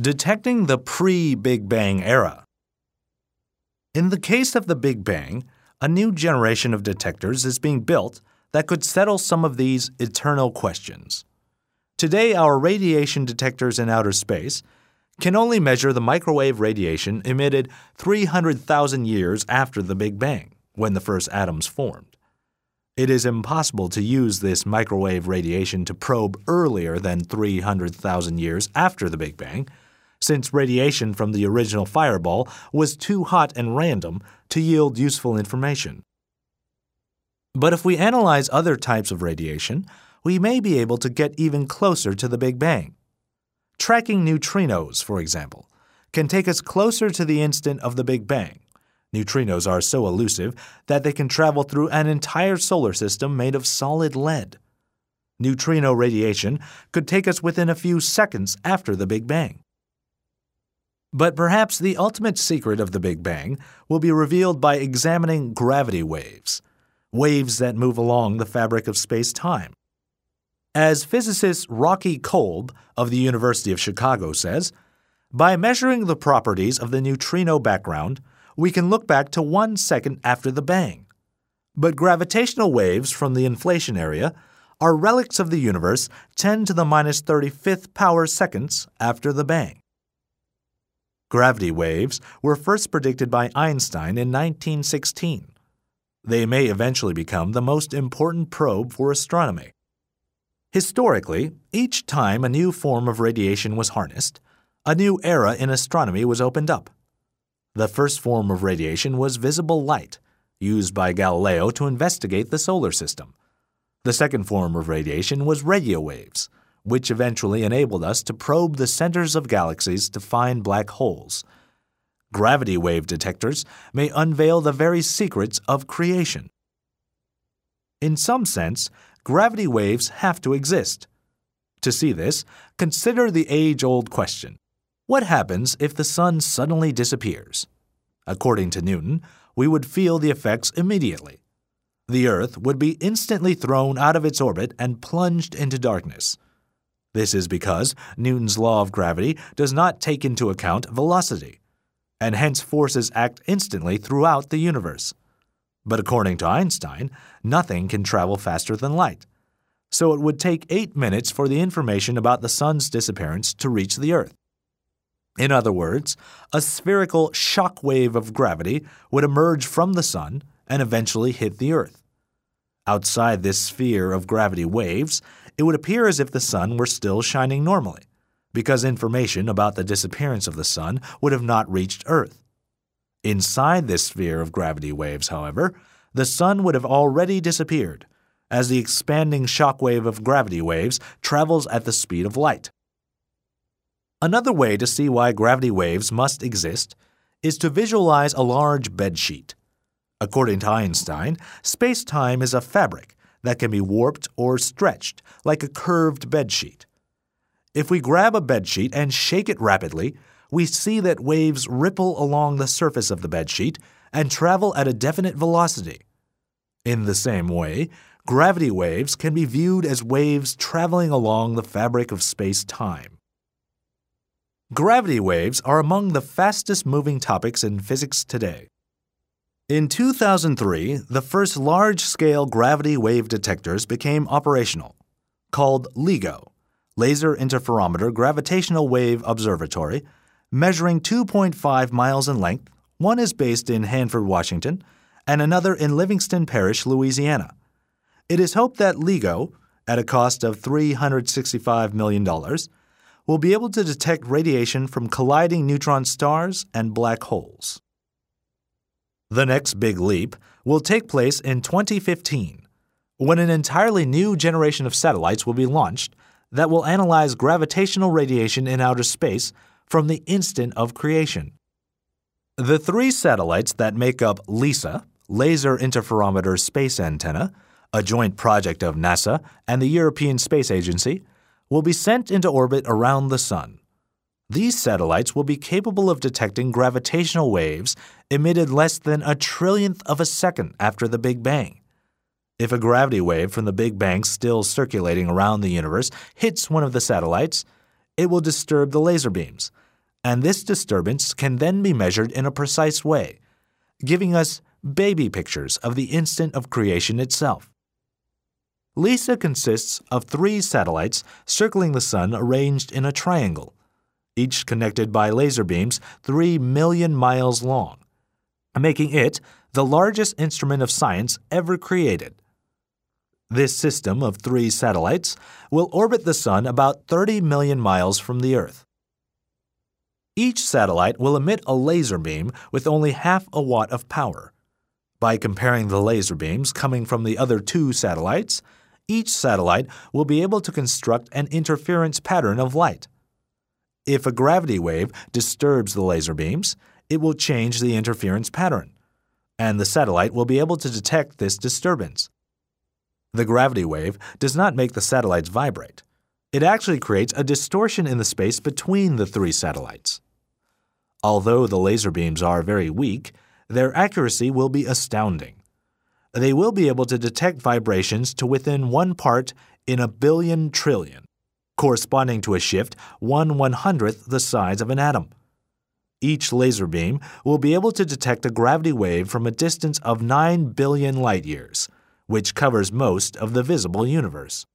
Detecting the pre-Big Bang era. In the case of the Big Bang, a new generation of detectors is being built that could settle some of these eternal questions. Today, our radiation detectors in outer space can only measure the microwave radiation emitted 300,000 years after the Big Bang, when the first atoms formed. It is impossible to use this microwave radiation to probe earlier than 300,000 years after the Big Bang, since radiation from the original fireball was too hot and random to yield useful information. But if we analyze other types of radiation, we may be able to get even closer to the Big Bang. Tracking neutrinos, for example, can take us closer to the instant of the Big Bang. Neutrinos are so elusive that they can travel through an entire solar system made of solid lead. Neutrino radiation could take us within a few seconds after the Big Bang. But perhaps the ultimate secret of the Big Bang will be revealed by examining gravity waves, waves that move along the fabric of space-time. As physicist Rocky Kolb of the University of Chicago says, by measuring the properties of the neutrino background, we can look back to 1 second after the bang. But gravitational waves from the inflation area are relics of the universe 10 to the minus 35th power seconds after the bang. Gravity waves were first predicted by Einstein in 1916. They may eventually become the most important probe for astronomy. Historically, each time a new form of radiation was harnessed, a new era in astronomy was opened up. The first form of radiation was visible light, used by Galileo to investigate the solar system. The second form of radiation was radio waves, which eventually enabled us to probe the centers of galaxies to find black holes. Gravity wave detectors may unveil the very secrets of creation. In some sense, gravity waves have to exist. To see this, consider the age-old question: what happens if the sun suddenly disappears? According to Newton, we would feel the effects immediately. The Earth would be instantly thrown out of its orbit and plunged into darkness. This is because Newton's law of gravity does not take into account velocity, and hence forces act instantly throughout the universe. But according to Einstein, nothing can travel faster than light. So it would take 8 minutes for the information about the sun's disappearance to reach the Earth. In other words, a spherical shock wave of gravity would emerge from the sun and eventually hit the Earth. Outside this sphere of gravity waves, it would appear as if the sun were still shining normally, because information about the disappearance of the sun would have not reached Earth. Inside this sphere of gravity waves, however, the sun would have already disappeared, as the expanding shock wave of gravity waves travels at the speed of light. Another way to see why gravity waves must exist is to visualize a large bedsheet. According to Einstein, space-time is a fabric that can be warped or stretched like a curved bedsheet. If we grab a bedsheet and shake it rapidly, we see that waves ripple along the surface of the bedsheet and travel at a definite velocity. In the same way, gravity waves can be viewed as waves traveling along the fabric of space-time. Gravity waves are among the fastest-moving topics in physics today. In 2003, the first large-scale gravity wave detectors became operational, called LIGO, Laser Interferometer Gravitational Wave Observatory, measuring 2.5 miles in length. One is based in Hanford, Washington, and another in Livingston Parish, Louisiana. It is hoped that LIGO, at a cost of $365 million, will be able to detect radiation from colliding neutron stars and black holes. The next big leap will take place in 2015, when an entirely new generation of satellites will be launched that will analyze gravitational radiation in outer space from the instant of creation. The 3 satellites that make up LISA, Laser Interferometer Space Antenna, a joint project of NASA and the European Space Agency, will be sent into orbit around the Sun. These satellites will be capable of detecting gravitational waves emitted less than a trillionth of a second after the Big Bang. If a gravity wave from the Big Bang still circulating around the universe hits one of the satellites, it will disturb the laser beams, and this disturbance can then be measured in a precise way, giving us baby pictures of the instant of creation itself. LISA consists of 3 satellites circling the Sun arranged in a triangle, each connected by laser beams 3 million miles long, making it the largest instrument of science ever created. This system of 3 satellites will orbit the Sun about 30 million miles from the Earth. Each satellite will emit a laser beam with only half a watt of power. By comparing the laser beams coming from the other 2 satellites, each satellite will be able to construct an interference pattern of light. If a gravity wave disturbs the laser beams, it will change the interference pattern, and the satellite will be able to detect this disturbance. The gravity wave does not make the satellites vibrate. It actually creates a distortion in the space between the 3 satellites. Although the laser beams are very weak, their accuracy will be astounding. They will be able to detect vibrations to within 1 part in a billion trillion, corresponding to a shift 1/100th the size of an atom. Each laser beam will be able to detect a gravity wave from a distance of 9 billion light years, which covers most of the visible universe.